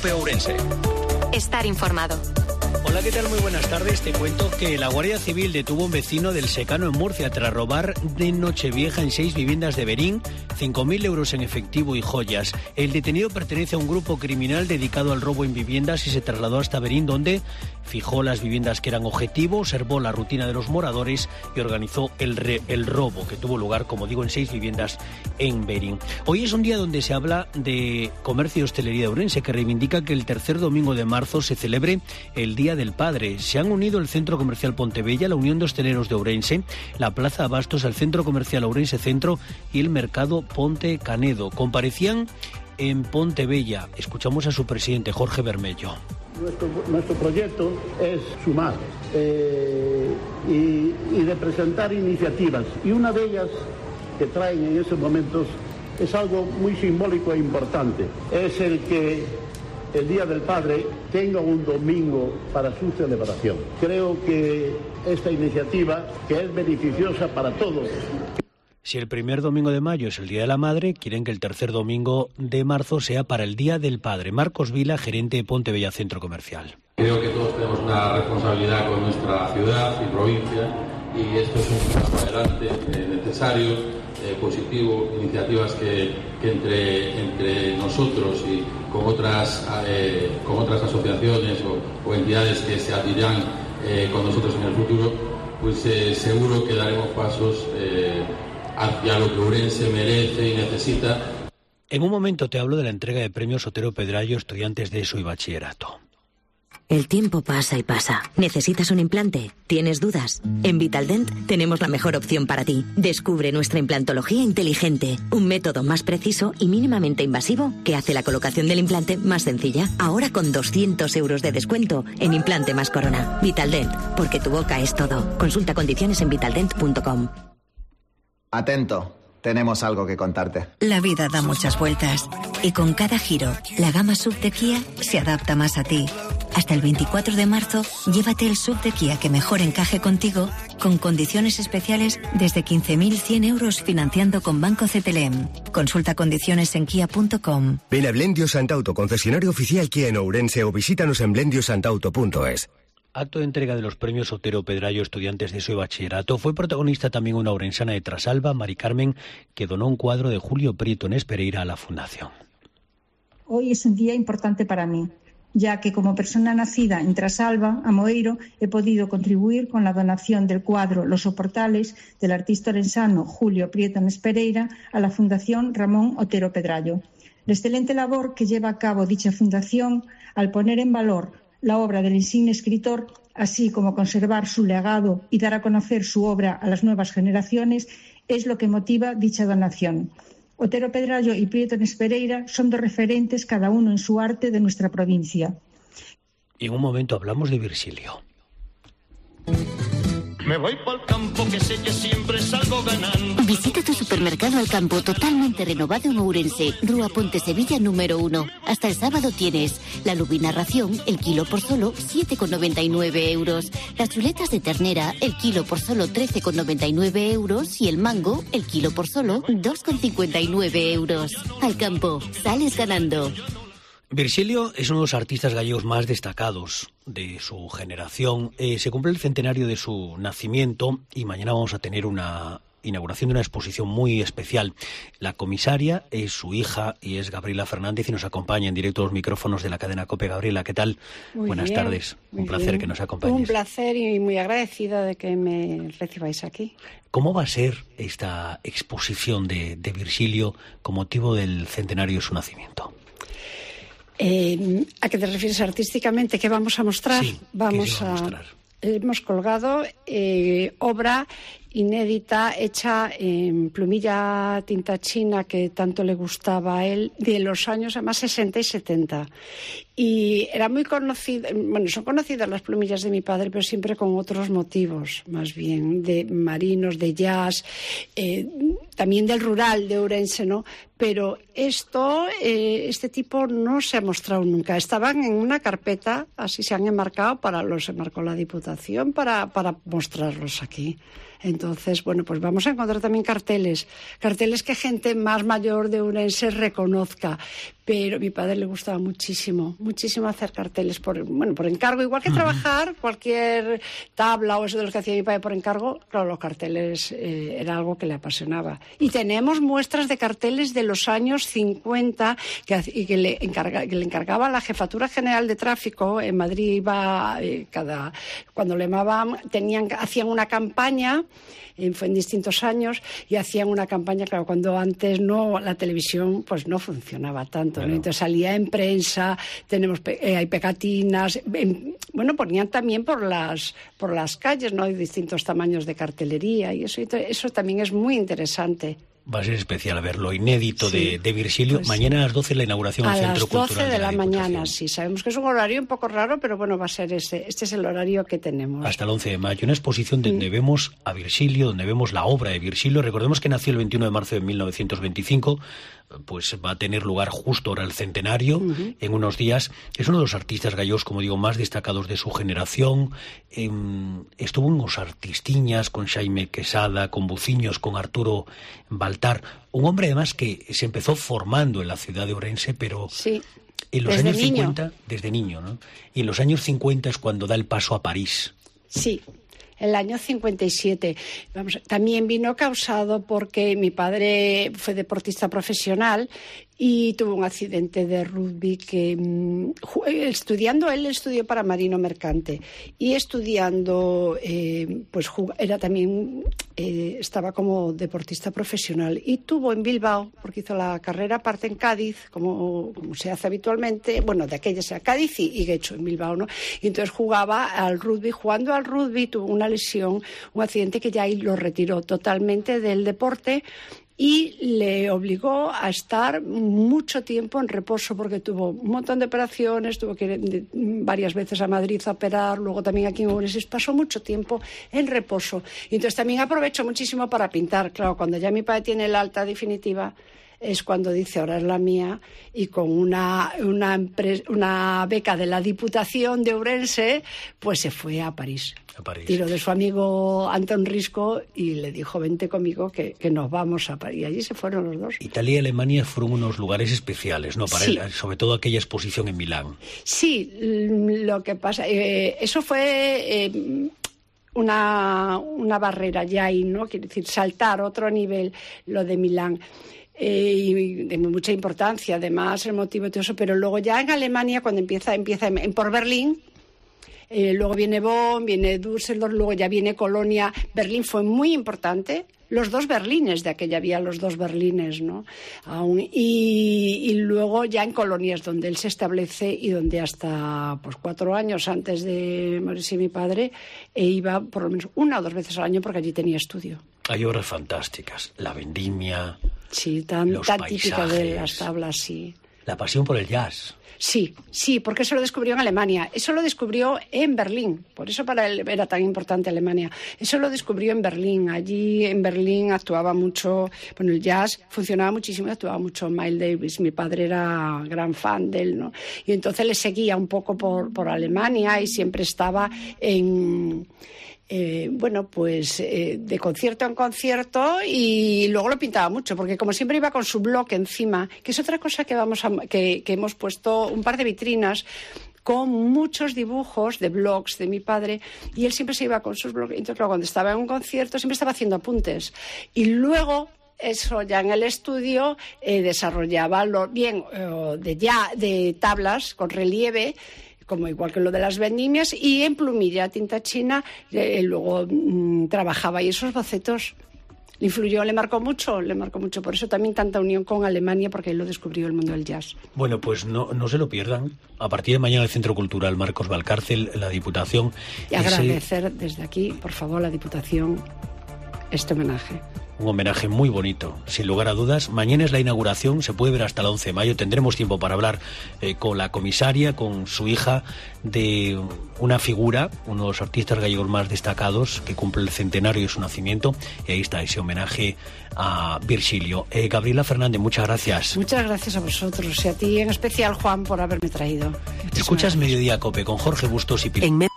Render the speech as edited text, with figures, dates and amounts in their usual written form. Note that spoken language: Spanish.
de Ourense. Estar informado. Hola, ¿qué tal? Muy buenas tardes. Te cuento que la Guardia Civil detuvo a un vecino del Secano en Murcia tras robar de Nochevieja en 6 viviendas de Berín 5.000 euros en efectivo y joyas. El detenido pertenece a un grupo criminal dedicado al robo en viviendas y se trasladó hasta Berín, donde fijó las viviendas que eran objetivo, observó la rutina de los moradores y organizó el robo, que tuvo lugar, como digo, en 6 viviendas en Berín. Hoy es un día donde se habla de comercio y hostelería de Ourense, que reivindica que el tercer domingo de marzo se celebre el Día del Padre. Se han unido el Centro Comercial Pontebella, la Unión de Hosteleros de Ourense, la Plaza Abastos, el Centro Comercial Ourense Centro y el Mercado Ponte Canedo. Comparecían en Pontebella. Escuchamos a su presidente, Jorge Bermello. Nuestro proyecto es sumar y de presentar iniciativas. Y una de ellas que traen en esos momentos es algo muy simbólico e importante. Es el que el Día del Padre tenga un domingo para su celebración. Creo que esta iniciativa, que es beneficiosa para todos. Si el primer domingo de mayo es el Día de la Madre, quieren que el tercer domingo de marzo sea para el Día del Padre. Marcos Vila, gerente de Pontebella Centro Comercial. Creo que todos tenemos una responsabilidad con nuestra ciudad y provincia, y esto es un paso adelante necesario, positivo, iniciativas que entre nosotros y con otras asociaciones o entidades que se adhirán con nosotros en el futuro, pues seguro que daremos pasos hacia lo que Ourense merece y necesita. En un momento te hablo de la entrega de premios Otero Pedrayo, estudiantes de ESO y bachillerato. El tiempo pasa y pasa. ¿Necesitas un implante? ¿Tienes dudas? En Vitaldent tenemos la mejor opción para ti. Descubre nuestra implantología inteligente, un método más preciso y mínimamente invasivo que hace la colocación del implante más sencilla. Ahora con 200 euros de descuento en implante más corona. Vitaldent, porque tu boca es todo. Consulta condiciones en vitaldent.com. Atento, tenemos algo que contarte. La vida da muchas vueltas y con cada giro, la gama SUV de Kia se adapta más a ti. Hasta el 24 de marzo, llévate el SUV de Kia que mejor encaje contigo, con condiciones especiales desde 15.100 euros financiando con Banco CTLM. Consulta condiciones en kia.com. Ven a Blendio Santauto, concesionario oficial Kia en Ourense, o visítanos en blendiosantauto.es. Acto de entrega de los premios Otero Pedrayo, estudiantes de ESO y bachillerato. Fue protagonista también una ourensana de Trasalba, Mari Carmen, que donó un cuadro de Julio Prieto Nespereira a la Fundación. Hoy es un día importante para mí, ya que como persona nacida en Trasalba, Amoeiro, he podido contribuir con la donación del cuadro Los Soportales del artista orensano Julio Prieto Nespereira a la Fundación Ramón Otero Pedrayo. La excelente labor que lleva a cabo dicha fundación al poner en valor la obra del insigne escritor, así como conservar su legado y dar a conocer su obra a las nuevas generaciones, es lo que motiva dicha donación. Otero Pedrayo y Prieto Nespereira son dos referentes, cada uno en su arte, de nuestra provincia. Y en un momento hablamos de Virgilio. Me voy pa'l campo, que sé que siempre salgo ganando. Visita tu supermercado Al Campo, totalmente renovado en Ourense, Rúa Pontesevilla número 1. Hasta el sábado tienes la lubina ración, el kilo por solo 7,99 euros. Las chuletas de ternera, el kilo por solo 13,99 euros. Y el mango, el kilo por solo 2,59 euros. Al Campo, sales ganando. Virgilio es uno de los artistas gallegos más destacados de su generación. Se cumple el centenario de su nacimiento y mañana vamos a tener una inauguración de una exposición muy especial. La comisaria es su hija y es Gabriela Fernández y nos acompaña en directo a los micrófonos de la cadena COPE. Gabriela, ¿qué tal? Buenas tardes. Un placer que nos acompañes. Un placer y muy agradecida de que me recibáis aquí. ¿Cómo va a ser esta exposición de Virgilio con motivo del centenario de su nacimiento? ¿A qué te refieres artísticamente? ¿Qué vamos a mostrar? Sí, vamos a mostrar. Hemos colgado obra inédita hecha en plumilla tinta china que tanto le gustaba a él, de los años además 60 y 70. Y era muy conocida, bueno, son conocidas las plumillas de mi padre, pero siempre con otros motivos, más bien de marinos, de jazz, también del rural de Ourense, ¿no? Pero este tipo no se ha mostrado nunca. Estaban en una carpeta, así se han enmarcado, los enmarcó la Diputación para mostrarlos aquí. Entonces, bueno, pues vamos a encontrar también carteles que gente más mayor de Ourense reconozca, pero a mi padre le gustaba muchísimo hacer carteles por encargo, igual que trabajar, cualquier tabla o eso de los que hacía mi padre por encargo, claro, los carteles era algo que le apasionaba. Y tenemos muestras de carteles de los años 50 que le encargaba la Jefatura General de Tráfico. En Madrid iba cuando le llamaban, hacían una campaña, fue en distintos años, y hacían una campaña, claro, cuando antes la televisión pues no funcionaba tanto, ¿no? Entonces salía en prensa, hay pegatinas, ponían también por las calles, ¿no? Hay distintos tamaños de cartelería y eso también es muy interesante. Va a ser especial ver lo inédito de Virgilio. Pues mañana a las 12 la inauguración del Centro Cultural. A las 12 de la mañana, sí. Sabemos que es un horario un poco raro, pero bueno, va a ser este es el horario que tenemos. Hasta el 11 de mayo. Una exposición donde vemos a Virgilio, donde vemos la obra de Virgilio. Recordemos que nació el 21 de marzo de 1925. Pues va a tener lugar justo ahora el centenario, en unos días. Es uno de los artistas gallegos, como digo, más destacados de su generación. Estuvo en Os Artistiñas con Xaime Quesada, con Buciños, con Arturo Baltar. Un hombre además que se empezó formando en la ciudad de Ourense, pero en los años 50, desde niño, ¿no? Y en los años 50 es cuando da el paso a París. Sí. El año 57. También vino causado porque mi padre fue deportista profesional y tuvo un accidente de rugby que él estudió para marino mercante y estudiando era también estaba como deportista profesional y tuvo en Bilbao, porque hizo la carrera aparte en Cádiz, como se hace habitualmente, de aquella sea Cádiz y Guecho en Bilbao, ¿no? Y entonces jugando al rugby tuvo una lesión, un accidente que ya ahí lo retiró totalmente del deporte y le obligó a estar mucho tiempo en reposo porque tuvo un montón de operaciones, tuvo que ir varias veces a Madrid a operar, luego también aquí en Ourense, pasó mucho tiempo en reposo. Y entonces también aprovechó muchísimo para pintar. Claro, cuando ya mi padre tiene el alta definitiva, es cuando dice, ahora es la mía, y con una beca de la Diputación de Ourense, pues se fue a París. Tiró de su amigo Antón Risco y le dijo, vente conmigo que nos vamos a París. Y allí se fueron los dos. Italia y Alemania fueron unos lugares especiales, ¿no? Para él, sobre todo aquella exposición en Milán. Sí, lo que pasa, eso fue una barrera ya ahí, ¿no? Quiere decir, saltar otro nivel, lo de Milán. Y de mucha importancia, además, el motivo de todo eso. Pero luego ya en Alemania, cuando empieza por Berlín, luego viene Bonn, viene Düsseldorf, luego ya viene Colonia. Berlín fue muy importante. Los dos Berlines, de aquella había los dos Berlines, ¿no? Y luego ya en Colonia es donde él se establece y donde hasta 4 años antes de morirse mi padre iba por lo menos 1 o 2 veces al año porque allí tenía estudio. Hay obras fantásticas, La Vendimia, sí, tan típica de las tablas, sí. La pasión por el jazz. Sí, porque eso lo descubrió en Alemania, eso lo descubrió en Berlín, por eso para él era tan importante Alemania, eso lo descubrió en Berlín, allí en Berlín actuaba mucho, el jazz funcionaba muchísimo, actuaba mucho Miles Davis, mi padre era gran fan de él, ¿no? Y entonces le seguía un poco por Alemania y siempre estaba de concierto en concierto y luego lo pintaba mucho porque como siempre iba con su blog encima, que es otra cosa que hemos puesto un par de vitrinas con muchos dibujos de blogs de mi padre y él siempre se iba con sus blogs. Entonces cuando estaba en un concierto siempre estaba haciendo apuntes y luego eso ya en el estudio desarrollaba de tablas con relieve, como igual que lo de las vendimias, y en plumilla, tinta china, luego trabajaba y esos bocetos le marcó mucho, por eso también tanta unión con Alemania, porque él lo descubrió el mundo del jazz. Bueno, pues no se lo pierdan. A partir de mañana el Centro Cultural Marcos Valcárcel, la Diputación. Y agradecer desde aquí, por favor, a la Diputación este homenaje. Un homenaje muy bonito, sin lugar a dudas. Mañana es la inauguración, se puede ver hasta el 11 de mayo. Tendremos tiempo para hablar con la comisaria, con su hija, de una figura, uno de los artistas gallegos más destacados, que cumple el centenario de su nacimiento. Y ahí está ese homenaje a Virgilio. Gabriela Fernández, muchas gracias. Muchas gracias a vosotros y a ti en especial, Juan, por haberme traído. Escuchas Mediodía Cope con Jorge Bustos y Pilar.